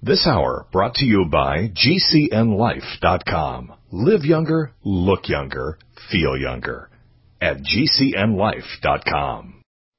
This hour brought to you by GCNLife.com. Live younger, look younger, feel younger. At GCNLife.com.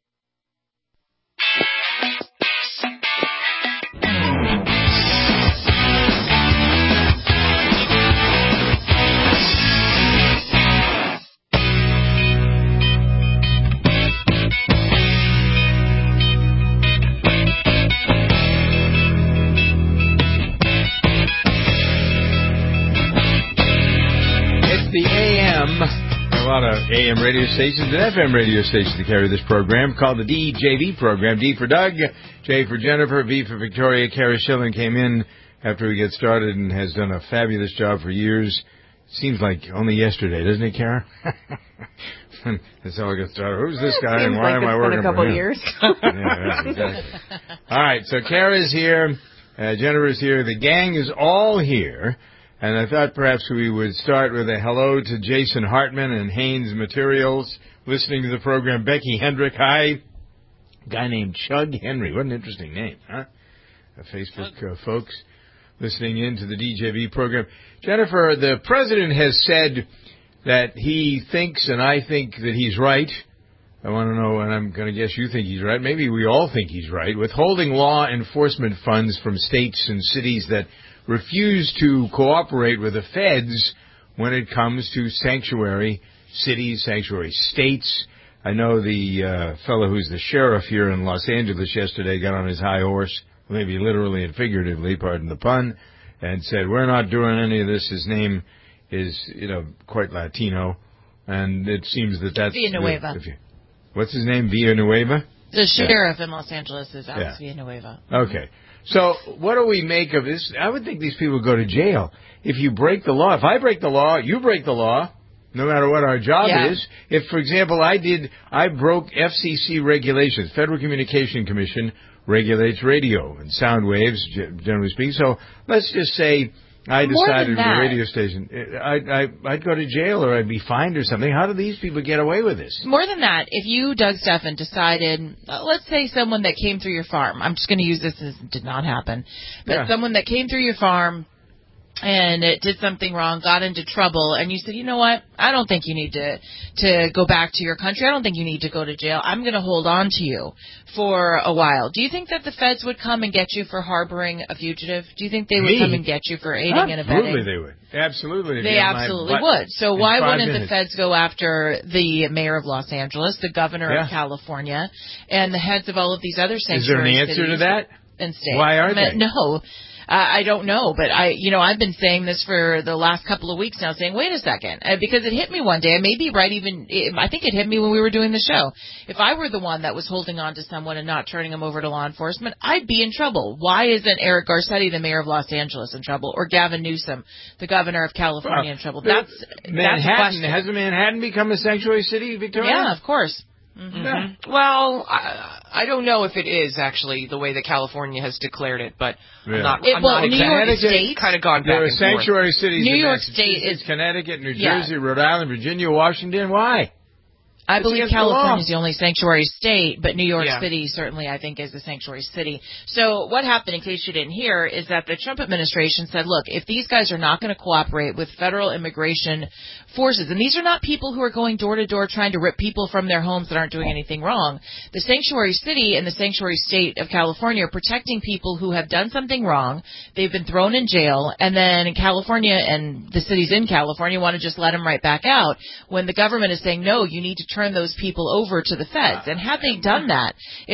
A lot of AM radio stations and FM radio stations to carry this program called the DJV program. D for Doug, J for Jennifer, V for Victoria. Kara Schilling came in after we get started and has done a fabulous job for years. Seems like only yesterday, doesn't it, Kara? That's how I get started. Who's this guy and why am I working for him? Years. Yeah, exactly. All right, so Kara's here, Jennifer's here, the gang is all here. And I thought perhaps we would start with a hello to Jason Hartman and Haynes Materials, listening to the program. Becky Hendrick, hi. A guy named Chug Henry. What an interesting name, huh? Facebook folks listening in to the DJV program. Jennifer, the president has said that he thinks, and I think that he's right. I want to know, and I'm going to guess you think he's right. Maybe we all think he's right. Withholding law enforcement funds from states and cities that refuse to cooperate with the feds when it comes to sanctuary cities, sanctuary states. I know the fellow who's the sheriff here in Los Angeles yesterday got on his high horse, maybe literally and figuratively, pardon the pun, and said, we're not doing any of this. His name is, quite Latino, and it seems that that's... Villanueva. What's his name? Villanueva? The sheriff in Los Angeles is Alex Villanueva. Okay. So what do we make of this? I would think these people go to jail. If you break the law, if I break the law, you break the law, no matter what our job is. If, for example, I broke FCC regulations, Federal Communication Commission regulates radio and sound waves, generally speaking. So let's just say I decided with a radio station, I'd go to jail or I'd be fined or something. How do these people get away with this? More than that, if you, Doug Steffen, decided, let's say someone that came through your farm, I'm just going to use this as it did not happen, but someone that came through your farm and it did something wrong, got into trouble, and you said, you know what, I don't think you need to go back to your country. I don't think you need to go to jail. I'm going to hold on to you for a while. Do you think that the feds would come and get you for harboring a fugitive? Do you think they would come and get you for aiding and abetting? Absolutely they would. Absolutely. They absolutely would. So why wouldn't the feds go after the mayor of Los Angeles, the governor of California, and the heads of all of these other sanctuary cities? Is there an answer to that? And states? Why are they? No. I don't know, but I've been saying this for the last couple of weeks now, saying, wait a second, because it hit me one day. I may be right, I think it hit me when we were doing the show. If I were the one that was holding on to someone and not turning them over to law enforcement, I'd be in trouble. Why isn't Eric Garcetti, the mayor of Los Angeles, in trouble, or Gavin Newsom, the governor of California, in trouble? That's Manhattan. Hasn't Manhattan become a sanctuary city, Victoria? Yeah, of course. Mm-hmm. Yeah. Well, I don't know if it is actually the way that California has declared it, but I'm not New York State kind of gone back there are and sanctuary forth. cities. New in York State is Connecticut, New Jersey, Rhode Island, Virginia, Washington. Why? I believe California is the only sanctuary state, but New York City certainly, I think, is the sanctuary city. So what happened, in case you didn't hear, is that the Trump administration said, look, if these guys are not going to cooperate with federal immigration forces, and these are not people who are going door to door trying to rip people from their homes that aren't doing anything wrong. The sanctuary city and the sanctuary state of California are protecting people who have done something wrong. They've been thrown in jail, and then in California and the cities in California want to just let them right back out when the government is saying, no, you need to turn those people over to the feds. And had they done that,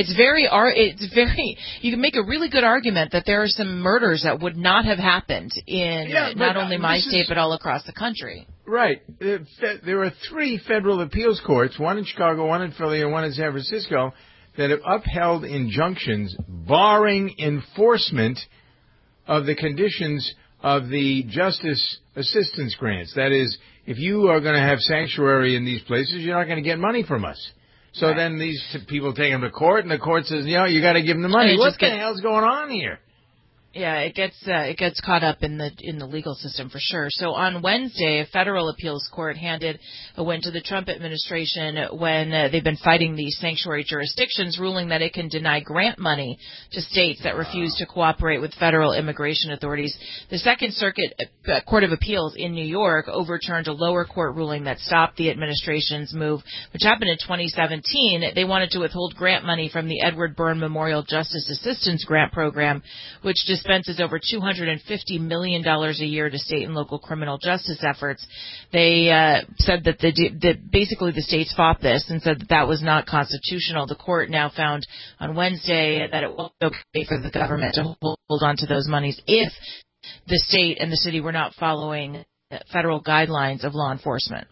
you can make a really good argument that there are some murders that would not have happened in not only my state but all across the country. Right. There are 3 federal appeals courts, one in Chicago, one in Philly, and one in San Francisco, that have upheld injunctions barring enforcement of the conditions of the justice assistance grants. That is, if you are going to have sanctuary in these places, you're not going to get money from us. So then these people take them to court, and the court says, you got to give them the money. What the hell's going on here? Yeah, it gets caught up in the legal system for sure. So on Wednesday, a federal appeals court handed a win to the Trump administration when they've been fighting these sanctuary jurisdictions, ruling that it can deny grant money to states that refuse to cooperate with federal immigration authorities. The Second Circuit Court of Appeals in New York overturned a lower court ruling that stopped the administration's move, which happened in 2017. They wanted to withhold grant money from the Edward Byrne Memorial Justice Assistance Grant Program, which dispenses over $250 million a year to state and local criminal justice efforts. They said that basically the states fought this and said that was not constitutional. The court now found on Wednesday that it was okay for the government to hold on to those monies if the state and the city were not following federal guidelines of law enforcement.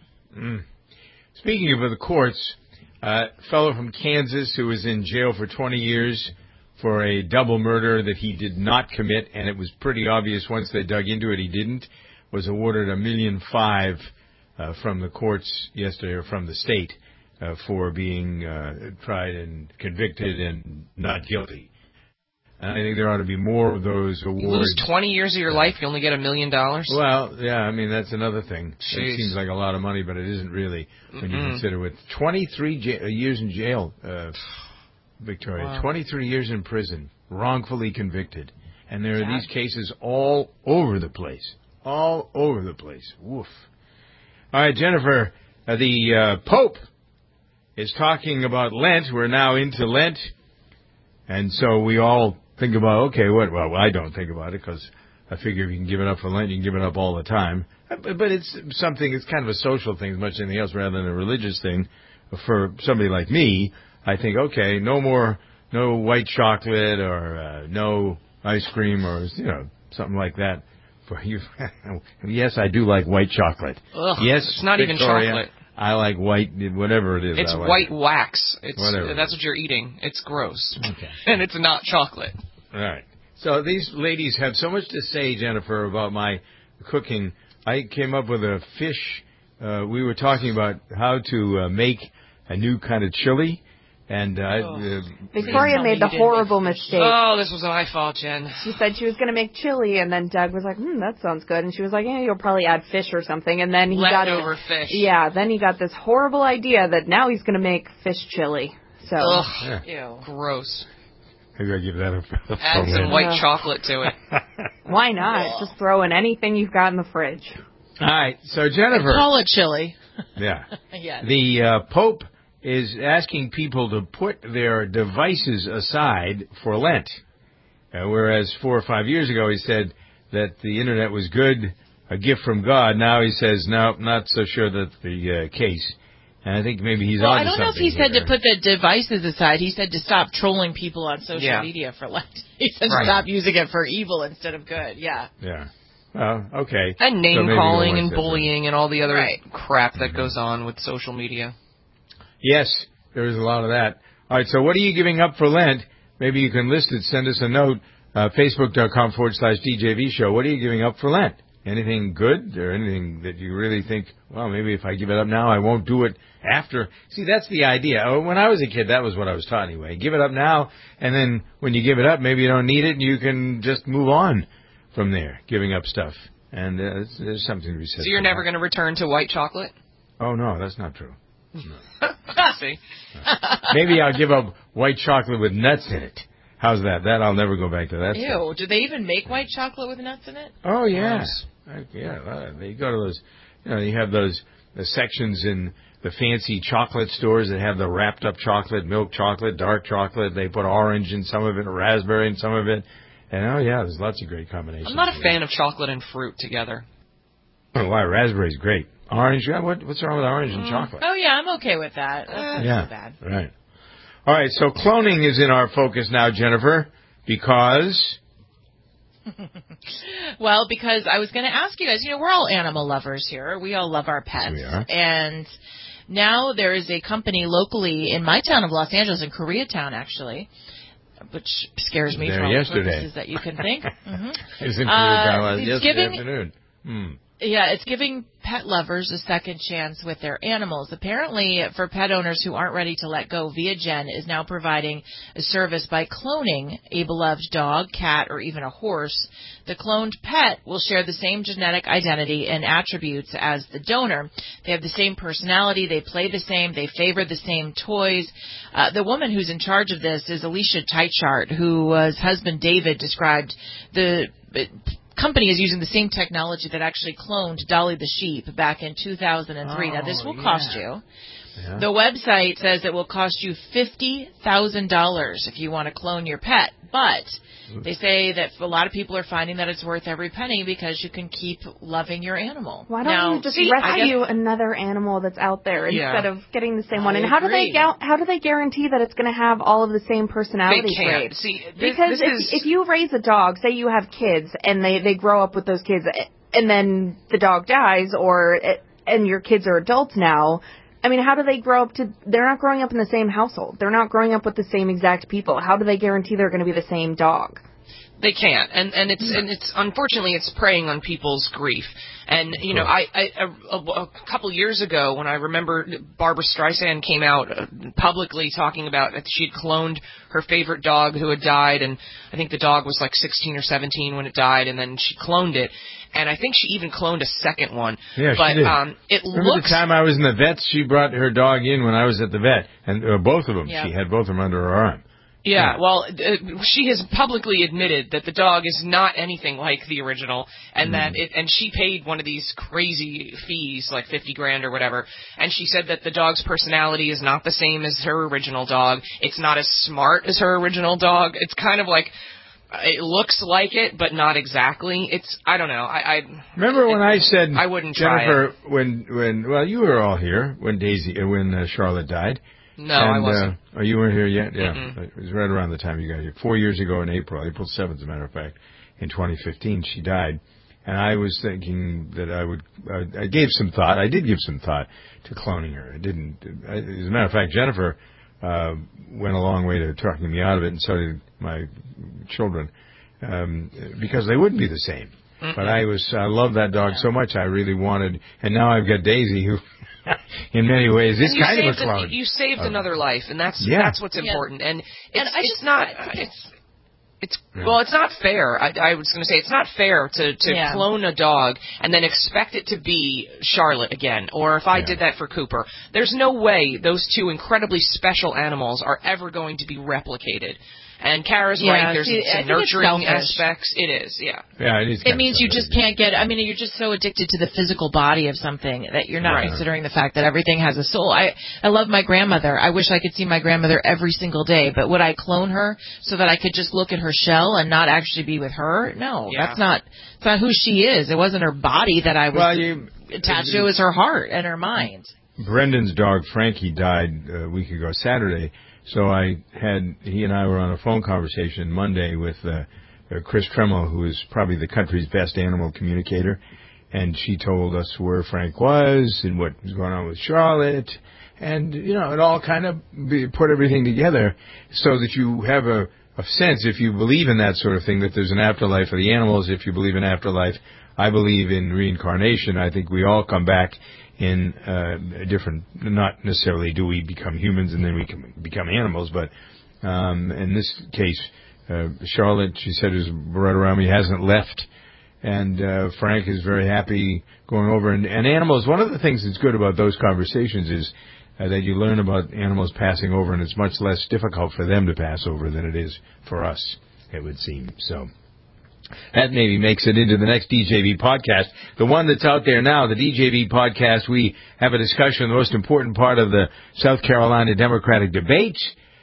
Speaking of the courts, a fellow from Kansas who was in jail for 20 years for a double murder that he did not commit, and it was pretty obvious once they dug into it he didn't, was awarded $1.5 million from the courts yesterday, or from the state, for being tried and convicted and not guilty. I think there ought to be more of those awards. You lose 20 years of your life, you only get $1 million? Well, yeah, I mean, that's another thing. Jeez. It seems like a lot of money, but it isn't really when you consider with 23 years in jail, Victoria. Wow. 23 years in prison, wrongfully convicted. And there are these cases all over the place. All over the place. Woof. All right, Jennifer, the Pope is talking about Lent. We're now into Lent. And so we all think about, okay, what? Well, I don't think about it because I figure if you can give it up for Lent, you can give it up all the time. But it's something, it's kind of a social thing as much as anything else rather than a religious thing. For somebody like me, I think, okay, no white chocolate or no ice cream or, something like that. For you, yes, I do like white chocolate. Ugh, yes, it's not Victoria, even chocolate. I like white, whatever it is. It's like white wax. Whatever. That's what you're eating. It's gross. Okay. And it's not chocolate. All right. So these ladies have so much to say, Jennifer, about my cooking. I came up with a fish. We were talking about how to make a new kind of chili. And Victoria made the horrible mistake. Oh, this was my fault, Jen. She said she was going to make chili, and then Doug was like, that sounds good. And she was like, yeah, you'll probably add fish or something. And then he got leftover fish. Yeah, then he got this horrible idea that now he's going to make fish chili. So, ugh, ew, gross. Maybe I give that a add some white chocolate to it. Why not? Just throw in anything you've got in the fridge. All right, so Jennifer, and call it chili. Yeah. Yes. The Pope is asking people to put their devices aside for Lent. Whereas 4 or 5 years ago he said that the Internet was good, a gift from God. Now he says, no, not so sure that's the case. And I think maybe he's on to something. I don't know if he said to put the devices aside. He said to stop trolling people on social media for Lent. He said to stop using it for evil instead of good. Yeah. Yeah. Well, okay. And name-calling and bullying and all the other crap that goes on with social media. Yes, there is a lot of that. All right, so what are you giving up for Lent? Maybe you can list it. Send us a note, Facebook.com/DJV show. What are you giving up for Lent? Anything good or anything that you really think, well, maybe if I give it up now, I won't do it after? See, that's the idea. When I was a kid, that was what I was taught anyway. Give it up now, and then when you give it up, maybe you don't need it, and you can just move on from there, giving up stuff. And there's something to be said. So you're never going to return to white chocolate? Oh, no, that's not true. No. See? Maybe I'll give up white chocolate with nuts in it. How's that? That I'll never go back to that. Ew, stuff. Do they even make white chocolate with nuts in it? Oh, yeah. Yeah, they go to those, you have the sections in the fancy chocolate stores that have the wrapped up chocolate, milk chocolate, dark chocolate. They put orange in some of it, raspberry in some of it. And, there's lots of great combinations. I'm not a fan of chocolate and fruit together. Oh, why? Raspberry's great. Orange, what's wrong with orange and chocolate? Oh, yeah, I'm okay with that. That's not so bad. Right. All right, so cloning is in our focus now, Jennifer, because... Well, because I was going to ask you guys, we're all animal lovers here. We all love our pets. We are. And now there is a company locally in my town of Los Angeles, in Koreatown, actually, which scares me for all the purposes that you can think. It's in Koreatown yesterday afternoon. Yeah, it's giving pet lovers a second chance with their animals. Apparently, for pet owners who aren't ready to let go, ViaGen is now providing a service by cloning a beloved dog, cat, or even a horse. The cloned pet will share the same genetic identity and attributes as the donor. They have the same personality, they play the same, they favor the same toys. The woman who's in charge of this is Alicia Teichart, whose husband David described the company is using the same technology that actually cloned Dolly the sheep back in 2003. Now, this will cost you. Yeah. The website says it will cost you $50,000 if you want to clone your pet, but they say that a lot of people are finding that it's worth every penny because you can keep loving your animal. Why don't you just rescue another animal that's out there instead of getting the same one? And how do they guarantee that it's going to have all of the same personality traits? Because if you raise a dog, say you have kids and they grow up with those kids, and then the dog dies, and your kids are adults now. I mean, how do they grow up they're not growing up in the same household. They're not growing up with the same exact people. How do they guarantee they're going to be the same dog? They can't, and it's unfortunately it's preying on people's grief. And you know, a couple years ago, when I remember Barbra Streisand came out publicly talking about that she had cloned her favorite dog who had died, and I think the dog was like 16 or 17 when it died, and then she cloned it. And I think she even cloned a second one. Yeah, but, she did. Remember the time I was in the vet, she brought her dog in when I was at the vet, and both of them. Yeah. She had both of them under her arm. Yeah, well, she has publicly admitted that the dog is not anything like the original, and that and she paid one of these crazy fees, like $50,000 or whatever, and she said that the dog's personality is not the same as her original dog. It's not as smart as her original dog. It's kind of like, it looks like it, but not exactly. I don't know. I remember when I said I wouldn't try Jennifer, when you were all here when Charlotte died. No, I wasn't. Oh, you weren't here yet? Yeah. Mm-mm. It was right around the time you got here. 4 years ago in April 7th, as a matter of fact, in 2015, she died. And I was thinking that I gave some thought. I did give some thought to cloning her. As a matter of fact, Jennifer went a long way to talking me out of it, and so did my children, because they wouldn't be the same. Mm-hmm. But I love that dog so much. I really wanted, and now I've got Daisy, who, in many ways, is kind of a clone. You saved another life, and that's what's important. And it's not fair. I was going to say it's not fair to clone a dog and then expect it to be Charlotte again, or if I did that for Cooper. There's no way those two incredibly special animals are ever going to be replicated. And Kara's right. There's some nurturing aspects. It is, yeah. Yeah, it is. It means you just can't get. I mean, you're just so addicted to the physical body of something that you're not considering the fact that everything has a soul. I love my grandmother. I wish I could see my grandmother every single day. But would I clone her so that I could just look at her shell and not actually be with her? No, that's not who she is. It wasn't her body that I was attached to. It was her heart and her mind. Brendan's dog Frankie died a week ago Saturday. So he and I were on a phone conversation Monday with Chris Tremel, who is probably the country's best animal communicator, and she told us where Frank was and what was going on with Charlotte, and it all kind of put everything together so that you have a sense, if you believe in that sort of thing, that there's an afterlife for the animals. If you believe in afterlife, I believe in reincarnation. I think we all come back in a different, not necessarily do we become humans and then we can become animals, but in this case, Charlotte, she said, is right around me, hasn't left, and Frank is very happy going over. And animals, one of the things that's good about those conversations is that you learn about animals passing over, and it's much less difficult for them to pass over than it is for us, it would seem. So that maybe makes it into the next DJV podcast. The one that's out there now, the DJV podcast, we have a discussion, the most important part of the South Carolina Democratic debate.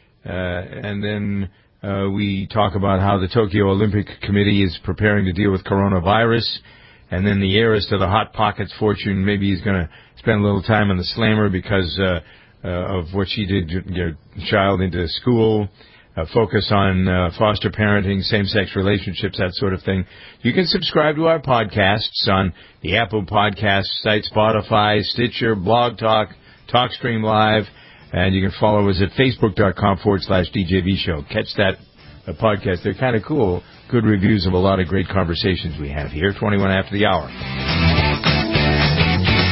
And then we talk about how the Tokyo Olympic Committee is preparing to deal with coronavirus. And then the heiress to the Hot Pockets fortune, maybe he's going to spend a little time on the slammer because of what she did to get a child into school. Focus on foster parenting, same-sex relationships, that sort of thing. You can subscribe to our podcasts on the Apple Podcast site, Spotify, Stitcher, Blog Talk, TalkStream Live, and you can follow us at Facebook.com/DJV Show. Catch that podcast. They're kind of cool. Good reviews of a lot of great conversations we have here, 21 after the hour.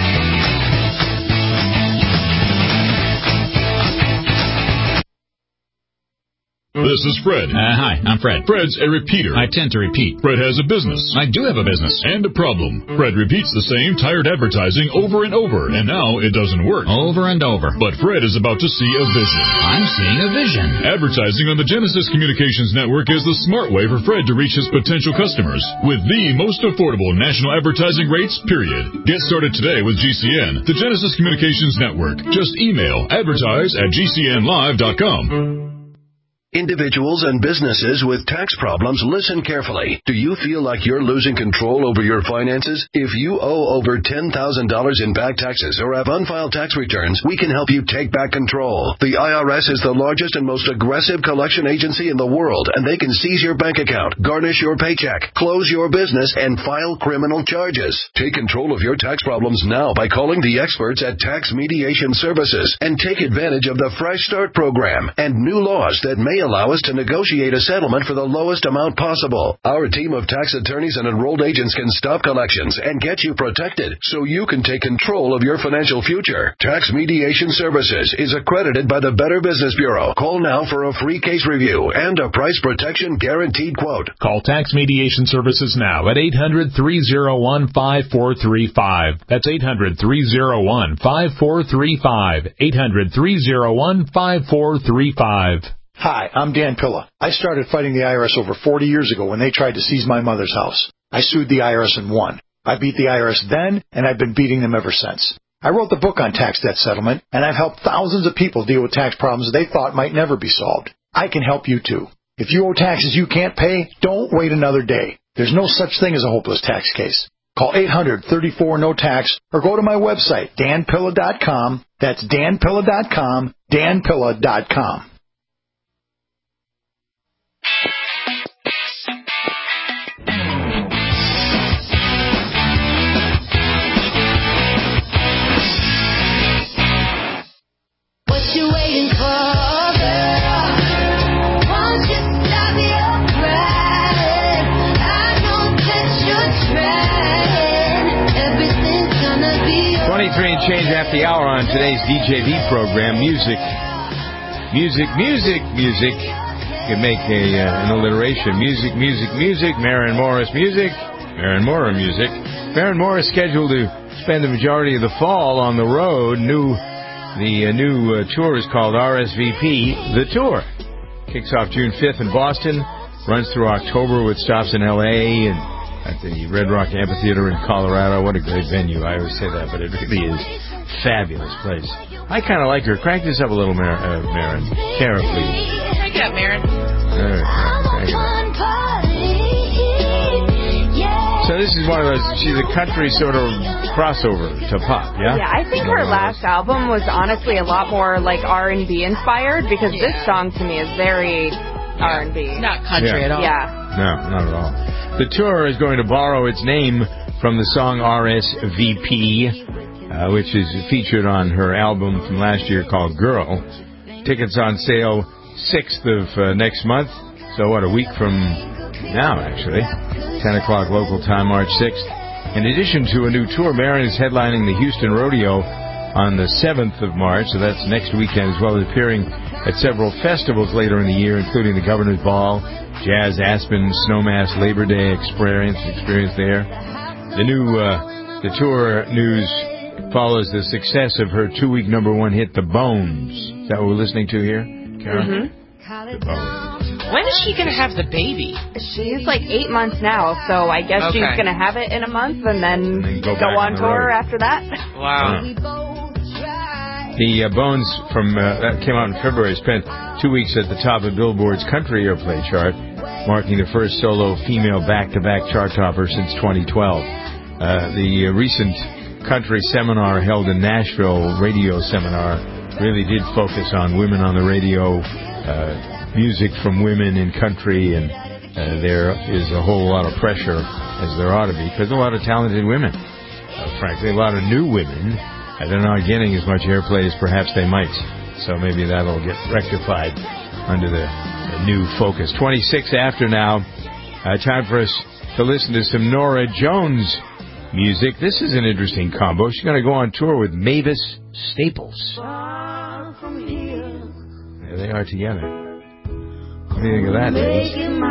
This is Fred. Hi, I'm Fred. Fred's a repeater. I tend to repeat. Fred has a business. I do have a business. And a problem. Fred repeats the same tired advertising over and over, and now it doesn't work. Over and over. But Fred is about to see a vision. I'm seeing a vision. Advertising on the Genesis Communications Network is the smart way for Fred to reach his potential customers with the most affordable national advertising rates, period. Get started today with GCN, the Genesis Communications Network. Just email advertise@gcnlive.com. Individuals and businesses with tax problems, listen carefully. Do you feel like you're losing control over your finances? If you owe over $10,000 in back taxes or have unfiled tax returns, we can help you take back control. The IRS is the largest and most aggressive collection agency in the world, and they can seize your bank account, garnish your paycheck, close your business, and file criminal charges. Take control of your tax problems now by calling the experts at Tax Mediation Services and take advantage of the Fresh Start program and new laws that may allow us to negotiate a settlement for the lowest amount possible. Our team of tax attorneys and enrolled agents can stop collections and get you protected so you can take control of your financial future. Tax Mediation Services is accredited by the Better Business Bureau. Call now for a free case review and a price protection guaranteed quote. Call Tax Mediation Services now at 800-301-5435. That's 800-301-5435. 800-301-5435. Hi, I'm Dan Pilla. I started fighting the IRS over 40 years ago when they tried to seize my mother's house. I sued the IRS and won. I beat the IRS then, and I've been beating them ever since. I wrote the book on tax debt settlement, and I've helped thousands of people deal with tax problems they thought might never be solved. I can help you too. If you owe taxes you can't pay, don't wait another day. There's no such thing as a hopeless tax case. Call 800-34-NO-TAX or go to my website, danpilla.com. That's danpilla.com, danpilla.com. And change after the hour on today's DJV program. Music. You can make an alliteration. Music. Maren Morris music. Maren Mora music. Maren Mora is scheduled to spend the majority of the fall on the road. The new tour is called RSVP, The Tour. Kicks off June 5th in Boston. Runs through October with stops in L.A. and at the Red Rock Amphitheater in Colorado. What a great venue. I always say that, but it really is a fabulous place. I kind of like her. Crank this up a little, Maren. Kara, please. Crank it up, Maren. So this is one of those, she's a country sort of crossover to pop, yeah? Yeah, I think her last album was honestly a lot more like R&B inspired, because this song to me is very R&B. Not country at all. Yeah. No, not at all. The tour is going to borrow its name from the song RSVP, which is featured on her album from last year called Girl. Tickets on sale 6th of next month. So, a week from now, actually. 10 o'clock local time, March 6th. In addition to a new tour, Maren is headlining the Houston Rodeo on the 7th of March, so that's next weekend, as well as appearing at several festivals later in the year, including the Governor's Ball, Jazz Aspen, Snowmass Labor Day experience there. The tour news follows the success of her 2-week #1 hit, The Bones. Is that what we're listening to here, Kara? Mm-hmm. The Bones. When is she going to have the baby? She's like 8 months now, so I guess she's going to have it in a month and then go on tour after that. Wow. The Bones that came out in February spent 2 weeks at the top of Billboard's country airplay chart, marking the first solo female back-to-back chart topper since 2012. The recent country seminar held in Nashville, radio seminar, really did focus on women on the radio, music from women in country, and there is a whole lot of pressure, as there ought to be, because a lot of talented women, frankly, a lot of new women. They're not getting as much airplay as perhaps they might. So maybe that'll get rectified under the new focus. 26 after now. Time for us to listen to some Norah Jones music. This is an interesting combo. She's going to go on tour with Mavis Staples. There they are together. What do you think of that, ladies?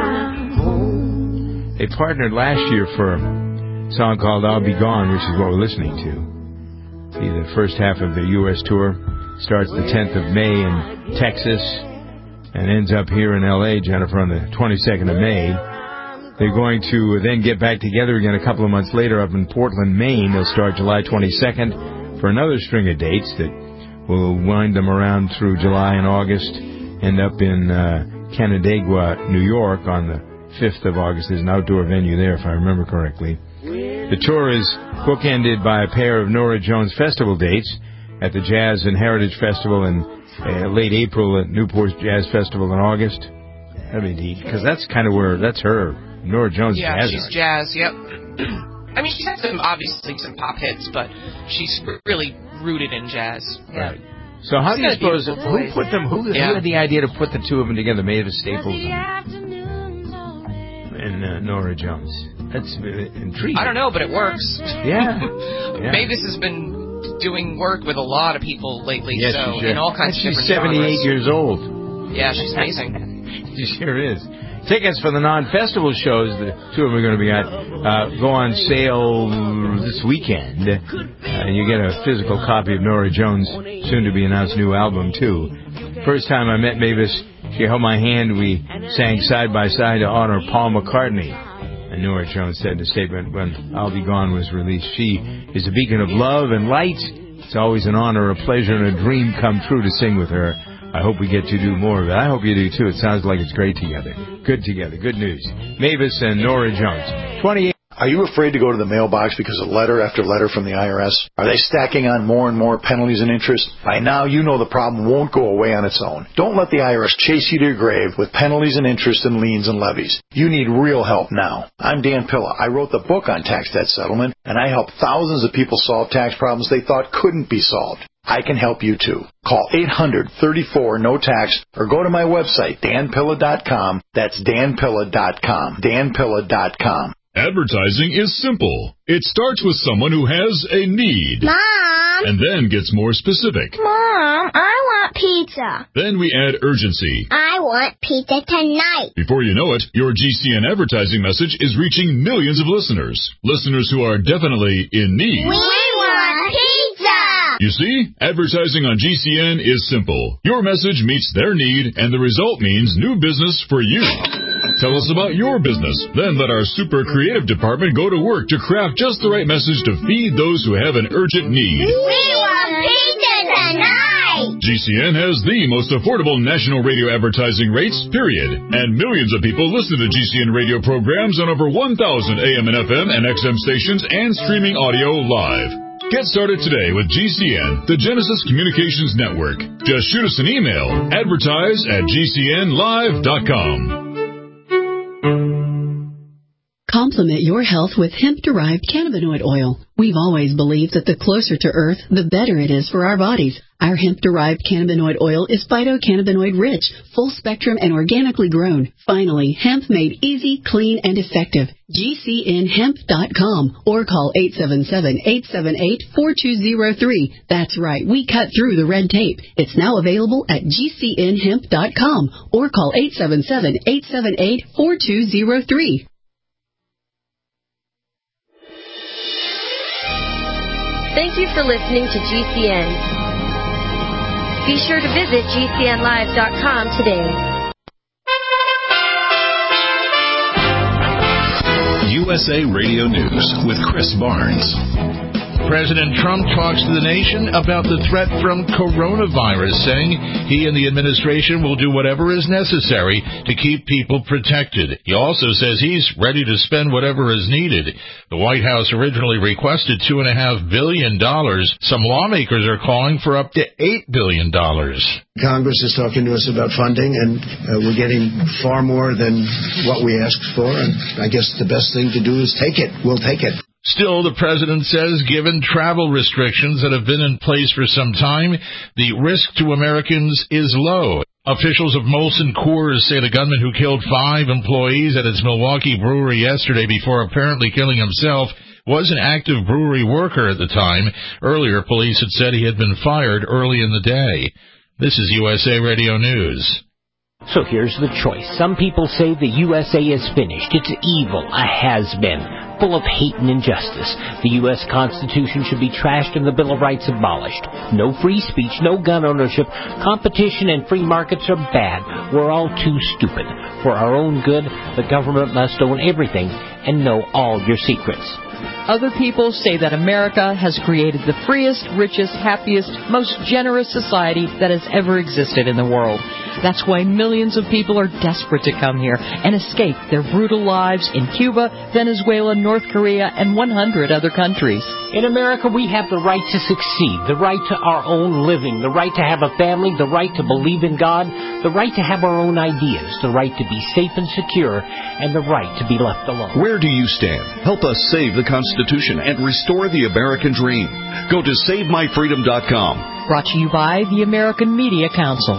They partnered last year for a song called I'll Be Gone, which is what we're listening to. See, the first half of the U.S. tour starts the 10th of May in Texas and ends up here in L.A., Jennifer, on the 22nd of May. They're going to then get back together again a couple of months later up in Portland, Maine. They'll start July 22nd for another string of dates that will wind them around through July and August, end up in Canandaigua, New York on the 5th of August. There's an outdoor venue there, if I remember correctly. The tour is bookended by a pair of Norah Jones festival dates at the Jazz and Heritage Festival in late April, at Newport Jazz Festival in August. That'd be neat, because that's kind of where, that's her, Norah Jones. Yeah, jazz she's art. jazz, yep. I mean, she's had obviously some pop hits, but she's really rooted in jazz. Yeah. Right. So how do you suppose, who put them, who had the idea to put the two of them together, Mavis Staples and Norah Jones? That's intriguing. I don't know, but it works. Yeah. Mavis has been doing work with a lot of people lately, yes, so in all kinds of different genres. She's 78 years old. Yeah, she's amazing. She sure is. Tickets for the non-festival shows, the two of them are going to be at, go on sale this weekend. You get a physical copy of Norah Jones' soon-to-be-announced new album, too. First time I met Mavis, she held my hand. We sang side by side to honor Paul McCartney. And Norah Jones said in a statement when I'll Be Gone was released, she is a beacon of love and light. It's always an honor, a pleasure, and a dream come true to sing with her. I hope we get to do more of it. I hope you do, too. It sounds like it's great together. Good together. Good news. Mavis and Norah Jones. 28. Are you afraid to go to the mailbox because of letter after letter from the IRS? Are they stacking on more and more penalties and interest? By now, you know the problem won't go away on its own. Don't let the IRS chase you to your grave with penalties and interest and liens and levies. You need real help now. I'm Dan Pilla. I wrote the book on tax debt settlement, and I help thousands of people solve tax problems they thought couldn't be solved. I can help you, too. Call 800-34-NO-TAX or go to my website, danpilla.com. That's danpilla.com. danpilla.com. Advertising is simple. It starts with someone who has a need. Mom! And then gets more specific. Mom, I want pizza. Then we add urgency. I want pizza tonight. Before you know it, your GCN advertising message is reaching millions of listeners. Listeners who are definitely in need. We want pizza! You see, advertising on GCN is simple. Your message meets their need, and the result means new business for you. Tell us about your business. Then let our super creative department go to work to craft just the right message to feed those who have an urgent need. We want pizza tonight! GCN has the most affordable national radio advertising rates, period. And millions of people listen to GCN radio programs on over 1,000 AM and FM and XM stations and streaming audio live. Get started today with GCN, the Genesis Communications Network. Just shoot us an email, advertise@gcnlive.com. Complement your health with hemp-derived cannabinoid oil. We've always believed that the closer to Earth, the better it is for our bodies. Our hemp-derived cannabinoid oil is phytocannabinoid-rich, full-spectrum, and organically grown. Finally, hemp made easy, clean, and effective. GCNhemp.com or call 877-878-4203. That's right, we cut through the red tape. It's now available at GCNhemp.com or call 877-878-4203. Thank you for listening to GCN. Be sure to visit GCNlive.com today. USA Radio News with Chris Barnes. President Trump talks to the nation about the threat from coronavirus, saying he and the administration will do whatever is necessary to keep people protected. He also says he's ready to spend whatever is needed. The White House originally requested $2.5 billion. Some lawmakers are calling for up to $8 billion. Congress is talking to us about funding, and we're getting far more than what we asked for, and I guess the best thing to do is take it. We'll take it. Still, the president says, given travel restrictions that have been in place for some time, the risk to Americans is low. Officials of Molson Coors say the gunman who killed 5 employees at its Milwaukee brewery yesterday before apparently killing himself was an active brewery worker at the time. Earlier, police had said he had been fired early in the day. This is USA Radio News. So here's the choice. Some people say the USA is finished. It's evil, a has-been, full of hate and injustice. The U.S. Constitution should be trashed and the Bill of Rights abolished. No free speech, no gun ownership. Competition and free markets are bad. We're all too stupid. For our own good, the government must own everything and know all your secrets. Other people say that America has created the freest, richest, happiest, most generous society that has ever existed in the world. That's why millions of people are desperate to come here and escape their brutal lives in Cuba, Venezuela, North Korea, and 100 other countries. In America, we have the right to succeed, the right to our own living, the right to have a family, the right to believe in God, the right to have our own ideas, the right to be safe and secure, and the right to be left alone. Where do you stand? Help us save the Constitution and restore the American dream. Go to SaveMyFreedom.com. Brought to you by the American Media Council.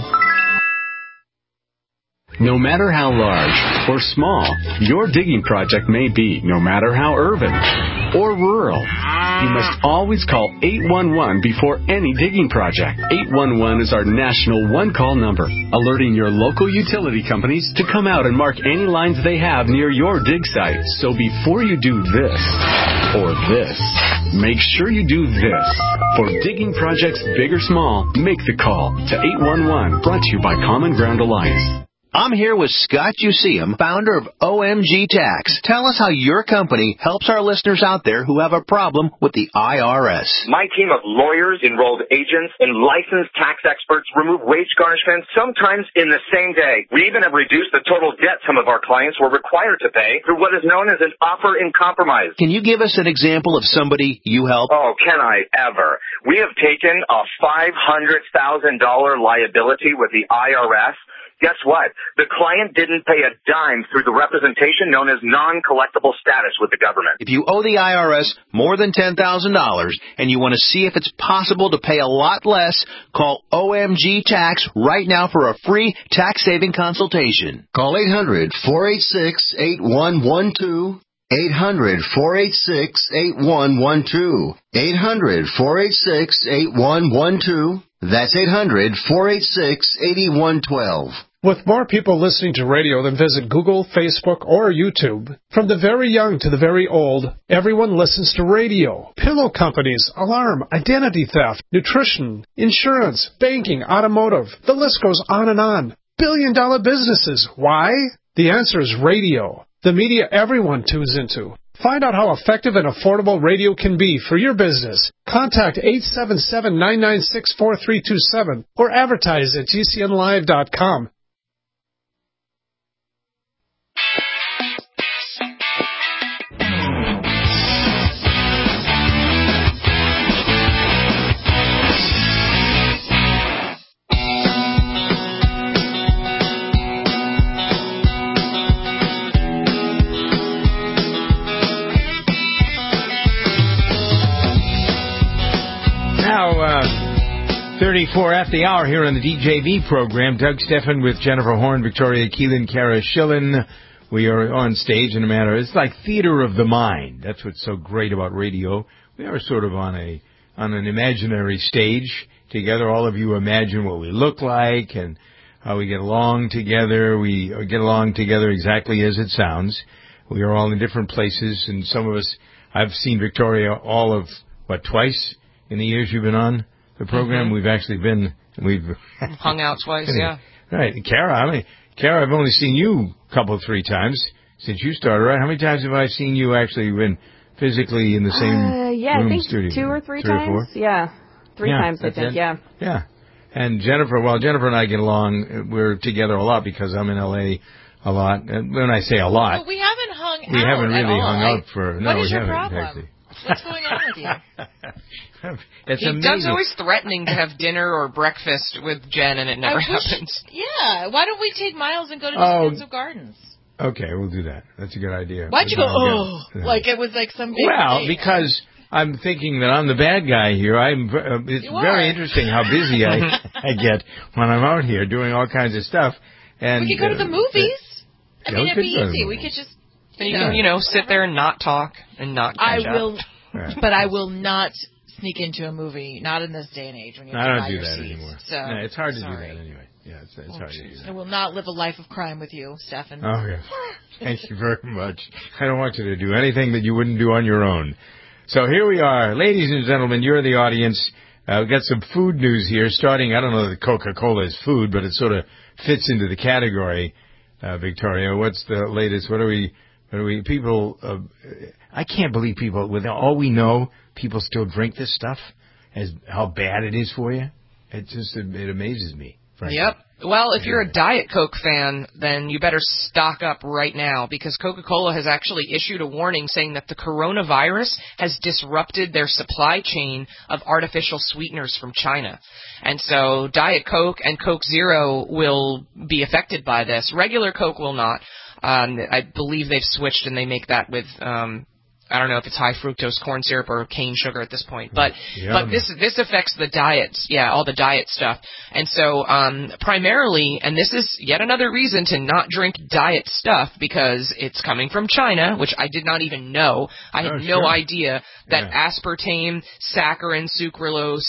No matter how large or small your digging project may be, no matter how urban or rural, you must always call 811 before any digging project. 811 is our national one-call number, alerting your local utility companies to come out and mark any lines they have near your dig site. So before you do this or this, make sure you do this. For digging projects big or small, make the call to 811, brought to you by Common Ground Alliance. I'm here with Scott Useum, founder of OMG Tax. Tell us how your company helps our listeners out there who have a problem with the IRS. My team of lawyers, enrolled agents, and licensed tax experts remove wage garnishments sometimes in the same day. We even have reduced the total debt some of our clients were required to pay through what is known as an offer in compromise. Can you give us an example of somebody you help? Oh, can I ever? We have taken a $500,000 liability with the IRS. Guess what? The client didn't pay a dime through the representation known as non-collectible status with the government. If you owe the IRS more than $10,000 and you want to see if it's possible to pay a lot less, call OMG Tax right now for a free tax-saving consultation. Call 800-486-8112. 800-486-8112. 800-486-8112. That's 800-486-8112. With more people listening to radio than visit Google, Facebook, or YouTube, from the very young to the very old, everyone listens to radio. Pillow companies, alarm, identity theft, nutrition, insurance, banking, automotive. The list goes on and on. Billion-dollar businesses. Why? The answer is radio. The media everyone tunes into. Find out how effective and affordable radio can be for your business. Contact 877-996-4327 or advertise at GCNlive.com. Now, 34 after the hour here on the DJV program. Doug Steffen with Jennifer Horn, Victoria Keelan, Kara Schillen. We are on stage in a manner. It's like theater of the mind. That's what's so great about radio. We are sort of on an imaginary stage together. All of you imagine what we look like and how we get along together. We get along together exactly as it sounds. We are all in different places, and some of us, I've seen Victoria all of, twice in the years you've been on the program. Mm-hmm. We've hung out twice, yeah. Right. Kara, I've only seen you a 3 times since you started, right? How many times have I seen you actually been physically in the same room, I think studio? 2 or 3 times. 3 or 4? Yeah. 3 times, I think, yeah. Yeah. And Jennifer and I get along. We're together a lot because I'm in L.A. a lot. And when I say a lot... Well, we haven't hung out. We haven't really hung out for... What is your problem? Exactly. What's going on with you? It's amazing. Doug's always threatening to have dinner or breakfast with Jen, and it never happens. Yeah. Why don't we take Miles and go to Defensive Gardens? Okay, we'll do that. That's a good idea. Why'd you go, like it was like some big thing? Because I'm thinking that I'm the bad guy here. It's very interesting how busy I get when I'm out here doing all kinds of stuff. And we could go to the movies. It'd be easy. We could just... And you can, sit there and not talk and not catch up. But I will not sneak into a movie, not in this day and age when you're I don't do that anymore. So, it's hard to do that anyway. Yeah, it's hard to do that. I will not live a life of crime with you, Stefan. Oh, yeah. Thank you very much. I don't want you to do anything that you wouldn't do on your own. So here we are. Ladies and gentlemen, you're the audience. We've got some food news here, starting, I don't know that Coca-Cola is food, but it sort of fits into the category. Victoria, what's the latest? People, I can't believe people, with all we know, people still drink this stuff, how bad it is for you. It amazes me, frankly. Yep. Well, if you're a Diet Coke fan, then you better stock up right now, because Coca-Cola has actually issued a warning saying that the coronavirus has disrupted their supply chain of artificial sweeteners from China. And so Diet Coke and Coke Zero will be affected by this. Regular Coke will not. I believe they've switched and they make that with I don't know if it's high fructose corn syrup or cane sugar at this point, but this affects the diets, all the diet stuff. And so primarily, and this is yet another reason to not drink diet stuff, because it's coming from China, which I did not even know. I had no idea that aspartame, saccharin, sucralose,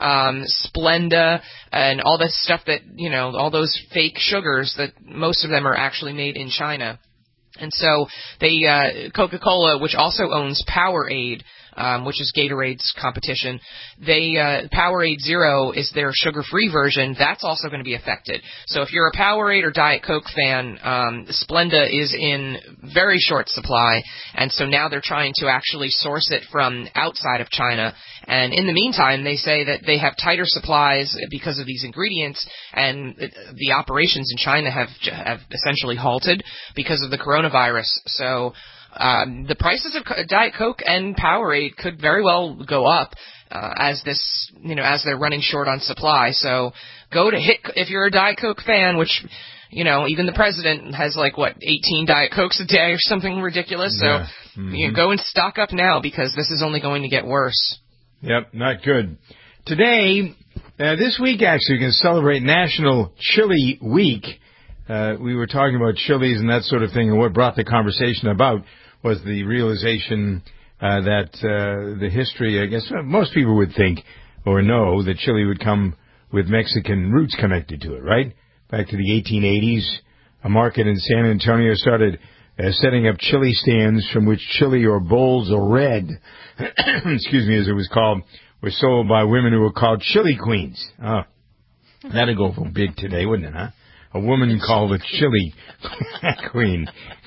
Splenda, and all this stuff that, all those fake sugars, that most of them are actually made in China. And so Coca-Cola, which also owns Powerade, which is Gatorade's competition, Powerade Zero is their sugar-free version. That's also going to be affected. So if you're a Powerade or Diet Coke fan, Splenda is in very short supply, and so now they're trying to actually source it from outside of China. And in the meantime, they say that they have tighter supplies because of these ingredients, and the operations in China have essentially halted because of the coronavirus. So the prices of Diet Coke and Powerade could very well go up as they're running short on supply. So go to if you're a Diet Coke fan, which even the president has 18 Diet Cokes a day or something ridiculous. So go and stock up now, because this is only going to get worse. Yep, not good. Today, this week actually, we're going to celebrate National Chili Week. We were talking about chilies and that sort of thing, and what brought the conversation about was the realization that the history, I guess most people would think or know that chili would come with Mexican roots connected to it, right? Back to the 1880s, a market in San Antonio started setting up chili stands from which chili or bowls of red, excuse me, as it was called, were sold by women who were called chili queens. Oh, that'd go for big today, wouldn't it, huh? A woman called a chili queen.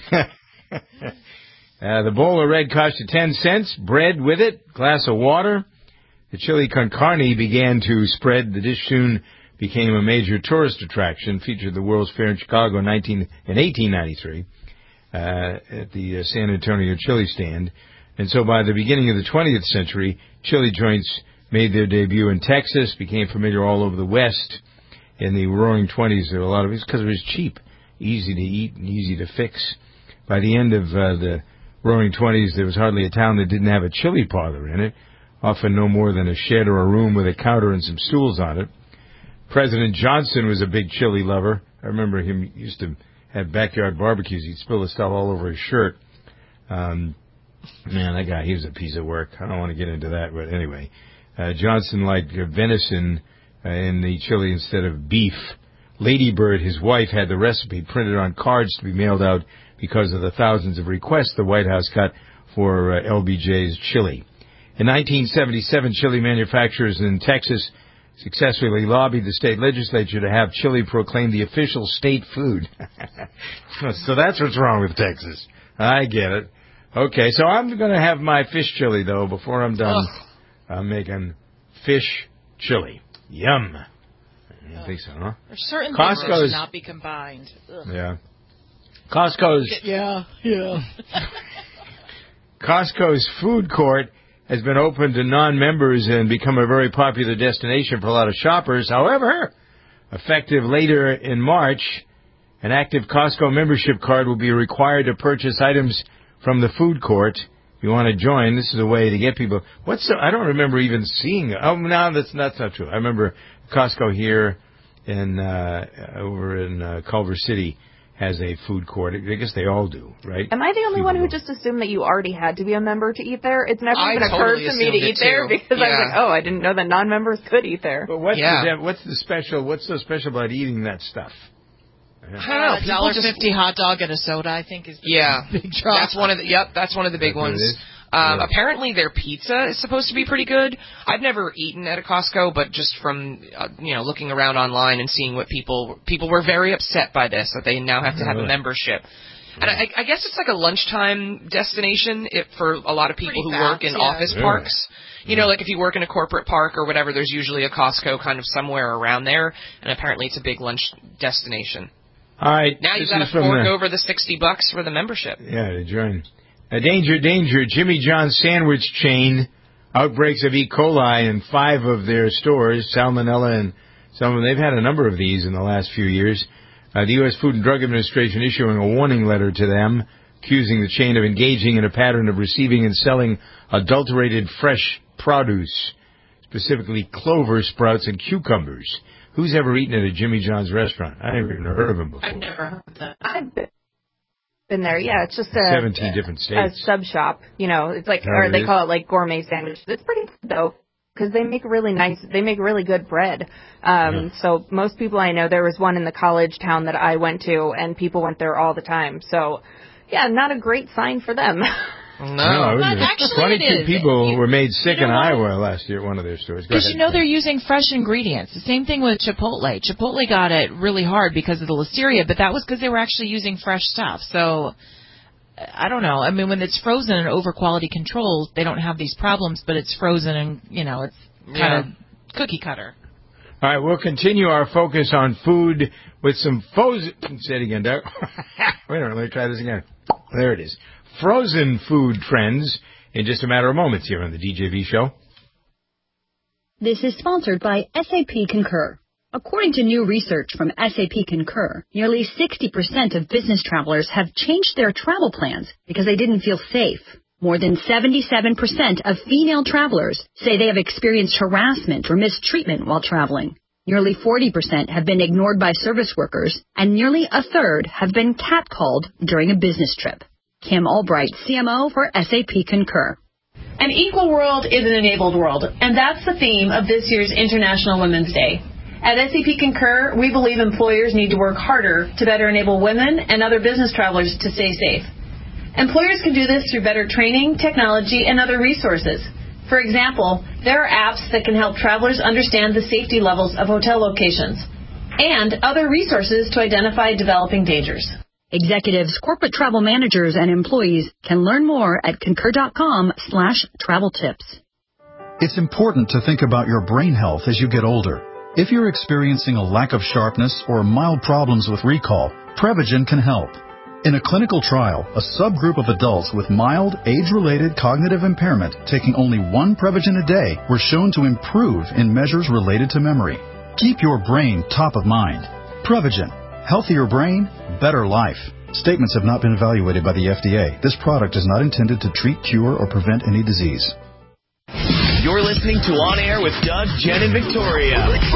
The bowl of red cost you 10 cents, bread with it, glass of water. The chili con carne began to spread. The dish soon became a major tourist attraction, featured the World's Fair in Chicago in 1893 at the San Antonio chili stand. And so by the beginning of the 20th century, chili joints made their debut in Texas, became familiar all over the West. In the Roaring 20s, there were a lot of it because it was cheap, easy to eat, and easy to fix. By the end of the Roaring 20s, there was hardly a town that didn't have a chili parlor in it, often no more than a shed or a room with a counter and some stools on it. President Johnson was a big chili lover. I remember him used to have backyard barbecues. He'd spill the stuff all over his shirt. Man, that guy, he was a piece of work. I don't want to get into that, but anyway. Johnson liked venison in the chili instead of beef. Lady Bird, his wife, had the recipe printed on cards to be mailed out because of the thousands of requests the White House got for LBJ's chili. In 1977, chili manufacturers in Texas successfully lobbied the state legislature to have chili proclaimed the official state food. So that's what's wrong with Texas. I get it. Okay, so I'm going to have my fish chili, though, before I'm done. I'm making fish chili. Yum. I don't think so, huh? There's certain things that should not be combined. Ugh. Yeah. Costco's food court has been opened to non-members and become a very popular destination for a lot of shoppers. However, effective later in March, an active Costco membership card will be required to purchase items from the food court. If you want to join, this is a way to get people. I don't remember even seeing. Oh, no, that's not true. I remember Costco here over in Culver City has a food court. I guess they all do, right? Am I the only one who just assumed that you already had to be a member to eat there? It's never even occurred to me to eat there because I was like, oh, I didn't know that non-members could eat there. But what's so special about eating that stuff? I don't know. $1.50 hot dog and a soda, I think, is the big draw. That's one of the big ones. Apparently their pizza is supposed to be pretty good. I've never eaten at a Costco, but just from looking around online and seeing what people were very upset by this, that they now have to have a membership. And I guess it's like a lunchtime destination for a lot of people who work in office parks. Like if you work in a corporate park or whatever, there's usually a Costco kind of somewhere around there, and apparently it's a big lunch destination. All right. Now you've got to fork over the $60 for the membership. Yeah, to join. Danger. Jimmy John's sandwich chain. Outbreaks of E. coli in 5 of their stores. Salmonella and some of them. They've had a number of these in the last few years. The U.S. Food and Drug Administration issuing a warning letter to them, accusing the chain of engaging in a pattern of receiving and selling adulterated fresh produce, specifically clover sprouts and cucumbers. Who's ever eaten at a Jimmy John's restaurant? I never even heard of them before. I've never heard of that. I've been there. Yeah, it's just 17 different states. A sub shop. It's like, or they call it like gourmet sandwiches. It's pretty good though, because they make really good bread. So most people I know, there was one in the college town that I went to, and people went there all the time. So, yeah, not a great sign for them. No, but actually 22 people were made sick in Iowa last year at one of their stores. Because they're using fresh ingredients. The same thing with Chipotle. Chipotle got it really hard because of the listeria, but that was because they were actually using fresh stuff. So, I don't know. I mean, when it's frozen and over quality control, they don't have these problems, but it's frozen and, it's kind of cookie cutter. All right, we'll continue our focus on food with some say it again, Doug. Wait a minute, let me try this again. There it is. Frozen food trends in just a matter of moments here on the DJV Show. This is sponsored by SAP Concur. According to new research from SAP Concur, nearly 60% of business travelers have changed their travel plans because they didn't feel safe. More than 77% of female travelers say they have experienced harassment or mistreatment while traveling. Nearly 40% have been ignored by service workers, and nearly a third have been catcalled during a business trip. Kim Albright, CMO for SAP Concur. An equal world is an enabled world, and that's the theme of this year's International Women's Day. At SAP Concur, we believe employers need to work harder to better enable women and other business travelers to stay safe. Employers can do this through better training, technology, and other resources. For example, there are apps that can help travelers understand the safety levels of hotel locations, and other resources to identify developing dangers. Executives, corporate travel managers, and employees can learn more at concur.com/travel tips. It's important to think about your brain health as you get older. If you're experiencing a lack of sharpness or mild problems with recall, Prevagen can help. In a clinical trial, a subgroup of adults with mild, age-related cognitive impairment taking only 1 Prevagen a day were shown to improve in measures related to memory. Keep your brain top of mind. Prevagen. Healthier brain, better life. Statements have not been evaluated by the FDA. This product is not intended to treat, cure, or prevent any disease. You're listening to On Air with Doug, Jen, and Victoria.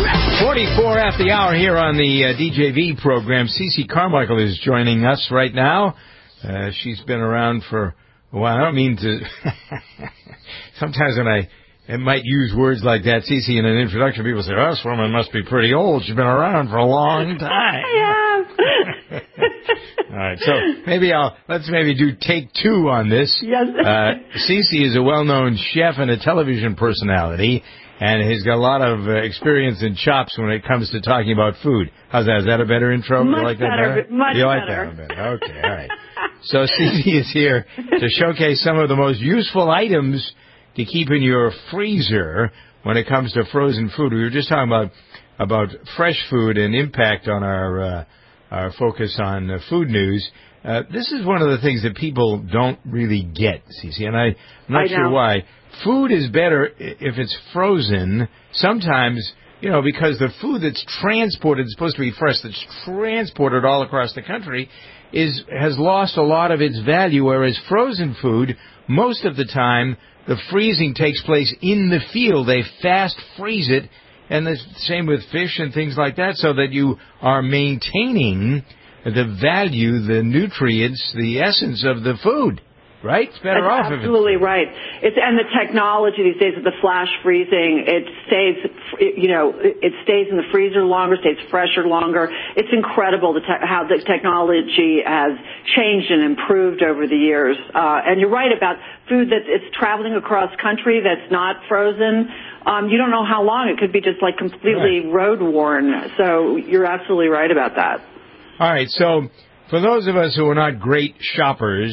44 after the hour here on the DJV program. Cece Carmichael is joining us right now. She's been around for a while. I don't mean to... Sometimes when I might use words like that, Cece, in an introduction, people say, oh, this woman must be pretty old. She's been around for a long time. I have. All right, so let's do take 2 on this. Yes. Cece is a well-known chef and a television personality, and has got a lot of experience and chops when it comes to talking about food. How's that? Is that a better intro? Much you like that better. Much you like better. that one better? Okay, all right. So Cece is here to showcase some of the most useful items to keep in your freezer when it comes to frozen food. We were just talking about fresh food and impact on our focus on food news. This is one of the things that people don't really get, Cece, and I'm not sure why. Food is better if it's frozen. Sometimes, because the food that's transported is supposed to be fresh, that's transported all across the country, has lost a lot of its value, whereas frozen food, most of the time, the freezing takes place in the field. They fast freeze it, and the same with fish and things like that, so that you are maintaining the value, the nutrients, the essence of the food. Right? It's better off. Absolutely right. And the technology these days with the flash freezing, it stays in the freezer longer, stays fresher longer. It's incredible how the technology has changed and improved over the years. And you're right about food that is traveling across country that's not frozen. You don't know how long. It could be just like completely road worn. So you're absolutely right about that. All right. So for those of us who are not great shoppers,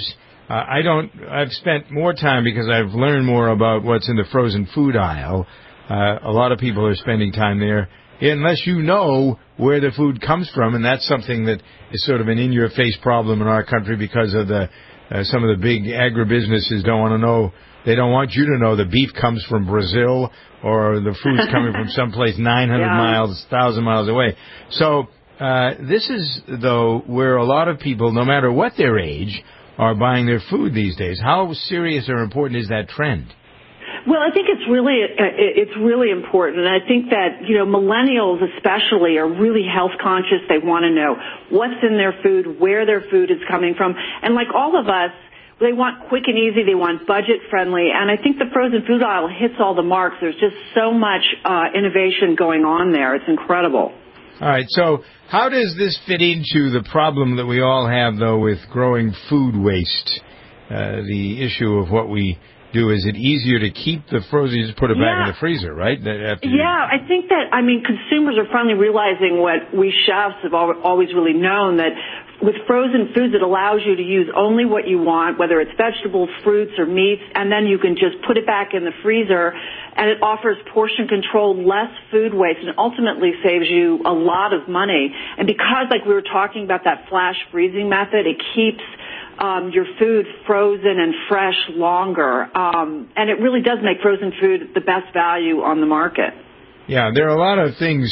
I've spent more time because I've learned more about what's in the frozen food aisle. A lot of people are spending time there, unless you know where the food comes from, and that's something that is sort of an in-your-face problem in our country because of some of the big agribusinesses don't want to know. They don't want you to know the beef comes from Brazil or the food's coming from someplace 900 miles, 1,000 miles away. So this is, though, where a lot of people, no matter what their age, are buying their food these days. How serious or important is that trend? Well, I think it's really important, and I think that millennials especially are really health conscious. They want to know what's in their food, where their food is coming from, and like all of us, they want quick and easy. They want budget friendly, and I think the frozen food aisle hits all the marks. There's just so much innovation going on there. It's incredible. All right, so how does this fit into the problem that we all have, though, with growing food waste? The issue of what we do, is it easier to keep the frozen, you just put it back in the freezer, right? I think that, consumers are finally realizing what we chefs have always really known, that with frozen foods, it allows you to use only what you want, whether it's vegetables, fruits, or meats, and then you can just put it back in the freezer, and it offers portion control, less food waste, and ultimately saves you a lot of money. And because, like we were talking about that flash freezing method, it keeps your food frozen and fresh longer. And it really does make frozen food the best value on the market. Yeah, there are a lot of things.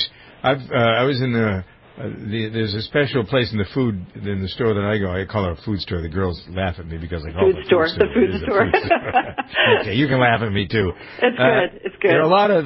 I was in there's a special place in the store that I go. I call it a food store. The girls laugh at me because I call it a food store. Okay, you can laugh at me too. It's good. It's good. There are a lot of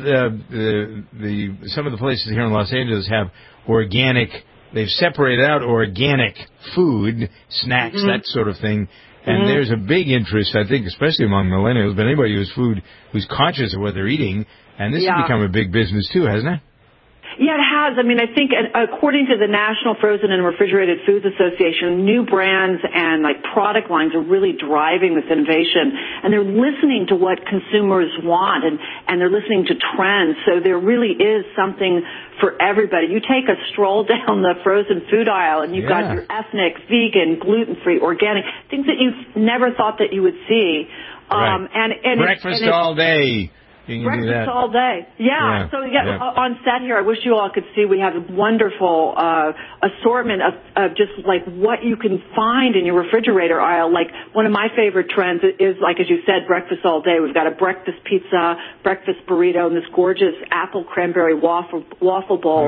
some of the places here in Los Angeles have organic. They've separated out organic food, snacks, that sort of thing. And there's a big interest, I think, especially among millennials, but anybody who's conscious of what they're eating. And this has become a big business too, hasn't it? Yeah, it has. I think according to the National Frozen and Refrigerated Foods Association, new brands and product lines are really driving this innovation, and they're listening to what consumers want, and they're listening to trends. So there really is something for everybody. You take a stroll down the frozen food aisle, and you've got your ethnic, vegan, gluten-free, organic, things that you never thought that you would see. Right. And breakfast all day. Breakfast all day. Yeah. So on set here, I wish you all could see, we have a wonderful assortment of just what you can find in your refrigerator aisle. Like one of my favorite trends is, as you said, breakfast all day. We've got a breakfast pizza, breakfast burrito, and this gorgeous apple cranberry waffle bowl.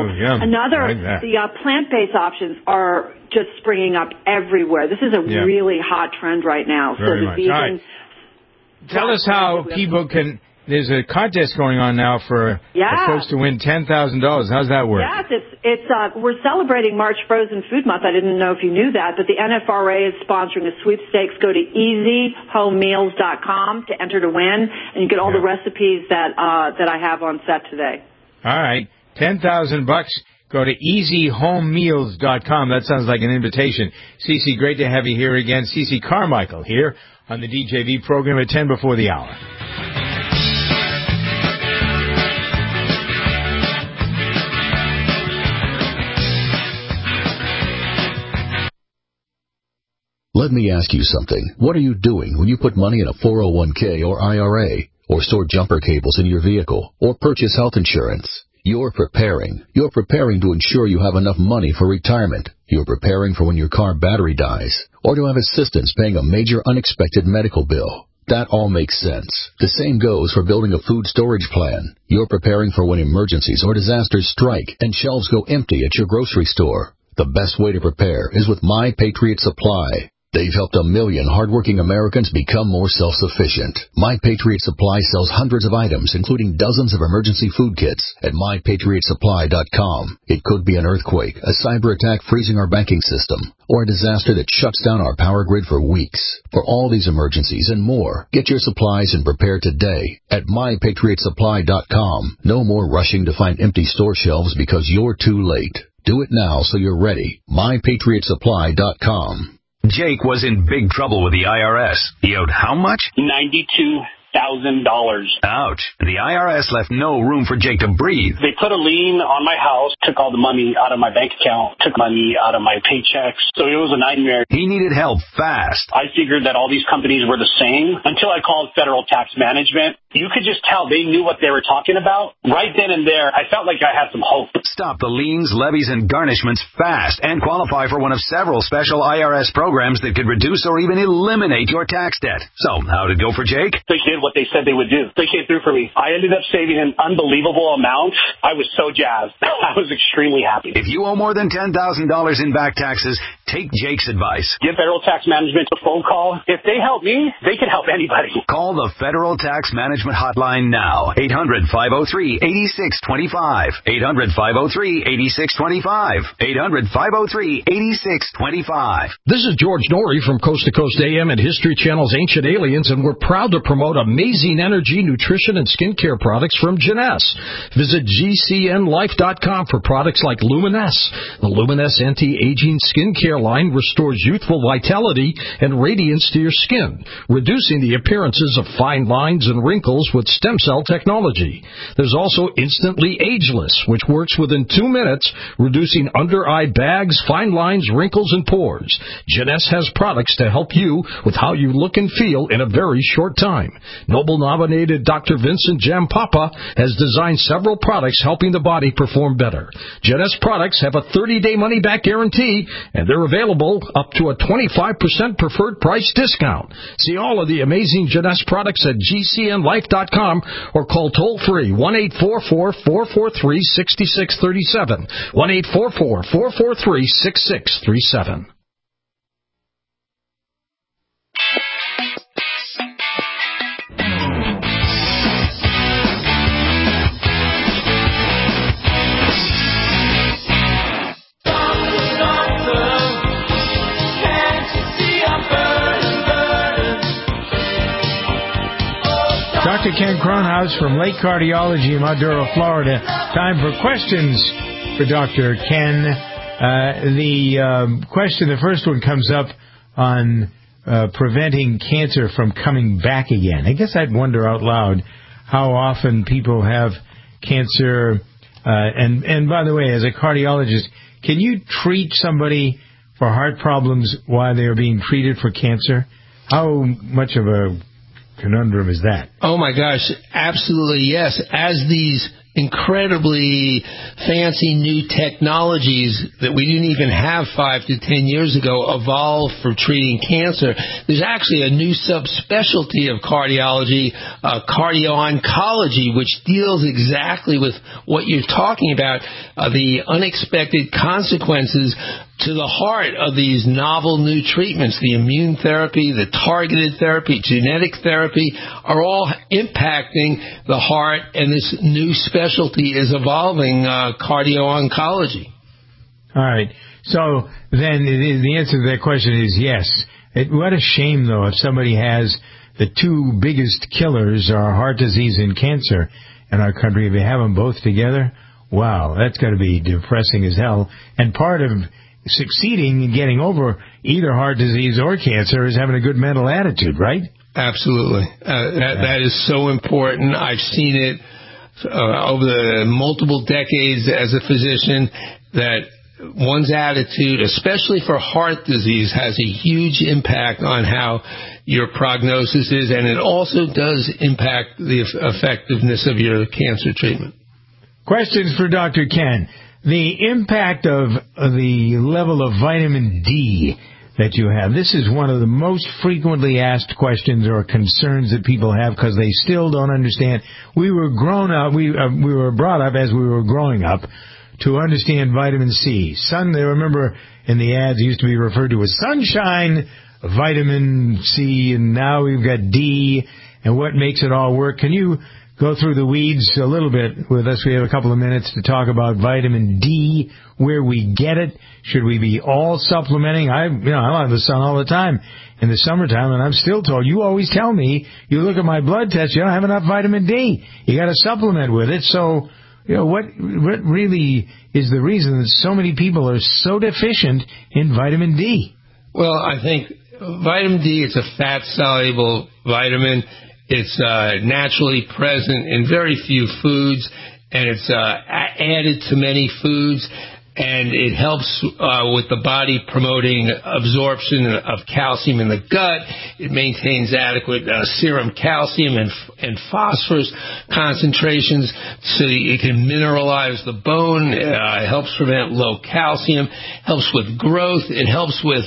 The plant-based options are just springing up everywhere. This is a really hot trend right now. Very much. Vegan. Right. Tell us how people can. There's a contest going on now for folks to win $10,000. How's that work? Yes, it's we're celebrating March Frozen Food Month. I didn't know if you knew that, but the NFRA is sponsoring a sweepstakes. Go to easyhomemeals.com to enter to win, and you get all the recipes that I have on set today. All right, $10,000. Go to easyhomemeals.com. That sounds like an invitation. Cece, great to have you here again. Cece Carmichael here on the DJV program at 10 before the hour. Let me ask you something. What are you doing when you put money in a 401k or IRA, or store jumper cables in your vehicle, or purchase health insurance? You're preparing. You're preparing to ensure you have enough money for retirement. You're preparing for when your car battery dies, or to have assistance paying a major unexpected medical bill. That all makes sense. The same goes for building a food storage plan. You're preparing for when emergencies or disasters strike and shelves go empty at your grocery store. The best way to prepare is with My Patriot Supply. They've helped 1 million hardworking Americans become more self-sufficient. My Patriot Supply sells hundreds of items, including dozens of emergency food kits at MyPatriotSupply.com. It could be an earthquake, a cyber attack freezing our banking system, or a disaster that shuts down our power grid for weeks. For all these emergencies and more, get your supplies and prepare today at MyPatriotSupply.com. No more rushing to find empty store shelves because you're too late. Do it now so you're ready. MyPatriotSupply.com. Jake was in big trouble with the IRS. He owed how much? $92,000. Ouch. The IRS left no room for Jake to breathe. They put a lien on my house, took all the money out of my bank account, took money out of my paychecks. So it was a nightmare. He needed help fast. I figured that all these companies were the same until I called Federal Tax Management. You could just tell they knew what they were talking about. Right then and there, I felt like I had some hope. Stop the liens, levies, and garnishments fast and qualify for one of several special IRS programs that could reduce or even eliminate your tax debt. So, how'd it go for Jake? They did what they said they would do. They came through for me. I ended up saving an unbelievable amount. I was so jazzed. I was extremely happy. If you owe more than $10,000 in back taxes, take Jake's advice. Give Federal Tax Management a phone call. If they help me, they can help anybody. Call the Federal Tax Management Hotline now. 800-503-8625. 800-503-8625. 800-503-8625. This is George Norrie from Coast to Coast AM and History Channel's Ancient Aliens, and we're proud to promote amazing energy, nutrition, and skincare products from Jeunesse. Visit GCNLife.com for products like Luminesce. The Luminesce anti-aging skincare line restores youthful vitality and radiance to your skin, reducing the appearances of fine lines and wrinkles with stem cell technology. There's also Instantly Ageless, which works within 2 minutes, reducing under-eye bags, fine lines, wrinkles, and pores. Jeunesse has products to help you with how you look and feel in a very short time. Nobel-nominated Dr. Vincent Jampapa has designed several products helping the body perform better. Jeunesse products have a 30-day money-back guarantee, and they're available up to a 25% preferred price discount. See all of the amazing Jeunesse products at GCNLife.com or call toll-free 1-844-443-6637. 1-844-443-6637. Dr. Ken Cronhaus from Lake Cardiology in Maduro, Florida. Time for questions for Dr. Ken. The first one comes up on preventing cancer from coming back again. I guess I'd wonder out loud how often people have cancer. And by the way, as a cardiologist, can you treat somebody for heart problems while they are being treated for cancer? How much of a conundrum is that? Oh my gosh, absolutely yes. As these incredibly fancy new technologies that we didn't even have 5 to 10 years ago evolved for treating cancer, there's actually a new subspecialty of cardiology, cardio-oncology, which deals exactly with what you're talking about, the unexpected consequences to the heart of these novel new treatments. The immune therapy, the targeted therapy, genetic therapy are all impacting the heart, and this new specialty is evolving, cardio-oncology. All right. So then the answer to that question is yes. What a shame, though, if somebody has the two biggest killers are heart disease and cancer in our country. If you have them both together, wow, that's got to be depressing as hell. And part of succeeding in getting over either heart disease or cancer is having a good mental attitude, right? Absolutely. That is so important. I've seen it over the multiple decades as a physician that one's attitude, especially for heart disease, has a huge impact on how your prognosis is, and it also does impact the effectiveness of your cancer treatment. Questions for Dr. Ken. The impact of the level of vitamin D that you have. This is one of the most frequently asked questions or concerns that people have because they still don't understand. We were brought up as we were growing up to understand vitamin C. They remember in the ads it used to be referred to as sunshine vitamin C, and now we've got D, and what makes it all work. Can you go through the weeds a little bit with us? We have a couple of minutes to talk about vitamin D, where we get it. Should we be all supplementing? I'm out in the sun all the time in the summertime, and I'm still told, you always tell me, you look at my blood test, you don't have enough vitamin D. You got to supplement with it. So, what really is the reason that so many people are so deficient in vitamin D? Well, I think vitamin D is a fat-soluble vitamin. It's naturally present in very few foods, and it's added to many foods, and it helps with the body promoting absorption of calcium in the gut. It maintains adequate serum calcium and phosphorus concentrations so it can mineralize the bone. It helps prevent low calcium, helps with growth. It helps with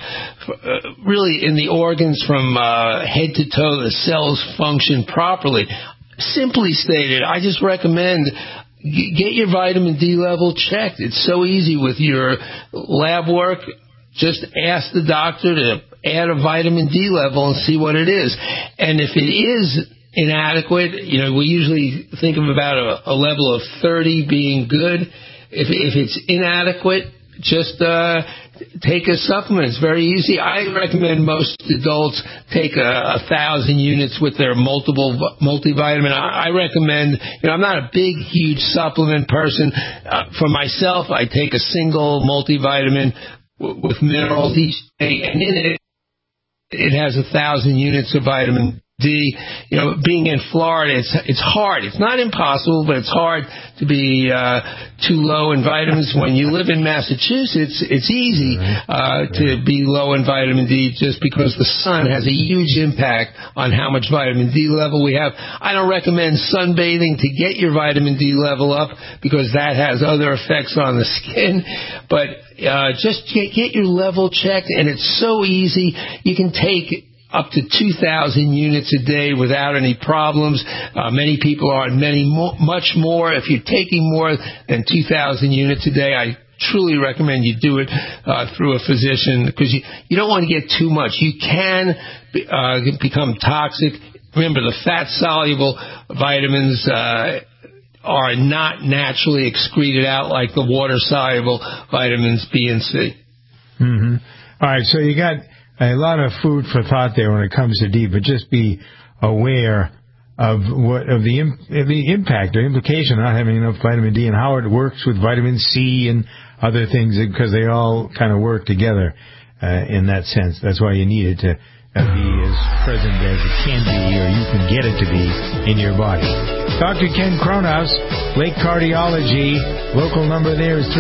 really in the organs from head to toe, the cells function properly. Simply stated, I just recommend get your vitamin D level checked. It's so easy with your lab work. Just ask the doctor to add a vitamin D level and see what it is. And if it is inadequate, we usually think of about a level of 30 being good. If it's inadequate, just take a supplement. It's very easy. I recommend most adults take 1,000 units with their multivitamin. I recommend, I'm not a big, huge supplement person. For myself, I take a single multivitamin with minerals each day, and in it has 1,000 units of vitamin D. Being in Florida, it's hard. It's not impossible, but it's hard to be too low in vitamins. When you live in Massachusetts, it's easy to be low in vitamin D just because the sun has a huge impact on how much vitamin D level we have. I don't recommend sunbathing to get your vitamin D level up because that has other effects on the skin. But just get your level checked, and it's so easy. You can take up to 2,000 units a day without any problems. Many people are on much more. If you're taking more than 2,000 units a day, I truly recommend you do it through a physician because you don't want to get too much. You can become toxic. Remember, the fat-soluble vitamins are not naturally excreted out like the water-soluble vitamins B and C. Mm-hmm. All right, so you got a lot of food for thought there when it comes to D, but just be aware of the impact or implication of not having enough vitamin D and how it works with vitamin C and other things, because they all kind of work together in that sense. That's why you need it to be as present as it can be, or you can get it to be in your body. Dr. Ken Kronhaus, Lake Cardiology. Local number there is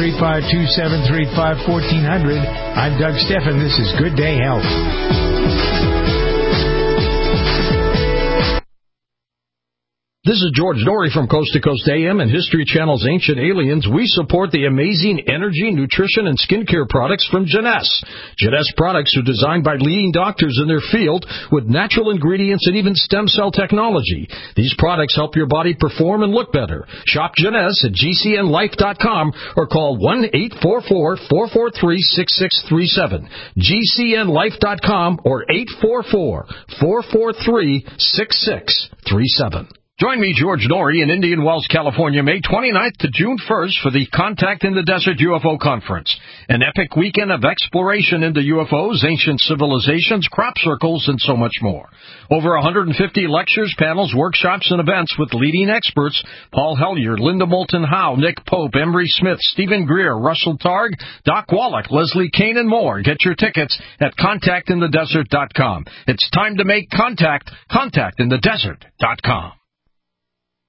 352-735-1400. I'm Doug Steffen. This is Good Day Health. This is George Norrie from Coast to Coast AM and History Channel's Ancient Aliens. We support the amazing energy, nutrition, and skincare products from Jeunesse. Jeunesse products are designed by leading doctors in their field with natural ingredients and even stem cell technology. These products help your body perform and look better. Shop Jeunesse at GCNlife.com or call 1-844-443-6637. GCNlife.com or 844-443-6637. Join me, George Norrie, in Indian Wells, California, May 29th to June 1st for the Contact in the Desert UFO Conference, an epic weekend of exploration into UFOs, ancient civilizations, crop circles, and so much more. Over 150 lectures, panels, workshops, and events with leading experts: Paul Hellyer, Linda Moulton Howe, Nick Pope, Emery Smith, Stephen Greer, Russell Targ, Doc Wallach, Leslie Kane, and more. Get your tickets at contactinthedesert.com. It's time to make contact. Contactinthedesert.com.